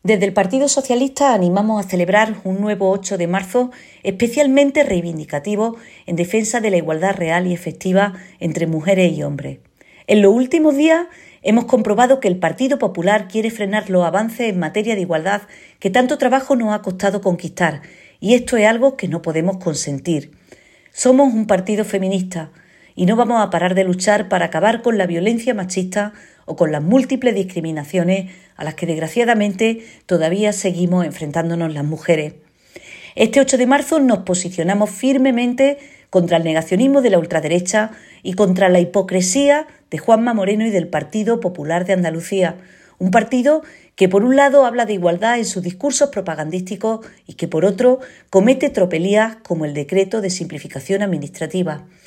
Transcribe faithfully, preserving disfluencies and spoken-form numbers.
Desde el Partido Socialista animamos a celebrar un nuevo ocho de marzo especialmente reivindicativo en defensa de la igualdad real y efectiva entre mujeres y hombres. En los últimos días hemos comprobado que el Partido Popular quiere frenar los avances en materia de igualdad que tanto trabajo nos ha costado conquistar, y esto es algo que no podemos consentir. Somos un partido feminista y no vamos a parar de luchar para acabar con la violencia machista o con las múltiples discriminaciones a las que desgraciadamente todavía seguimos enfrentándonos las mujeres. Este ocho de marzo nos posicionamos firmemente contra el negacionismo de la ultraderecha y contra la hipocresía de Juanma Moreno y del Partido Popular de Andalucía, un partido que por un lado habla de igualdad en sus discursos propagandísticos y que por otro comete tropelías como el decreto de simplificación administrativa.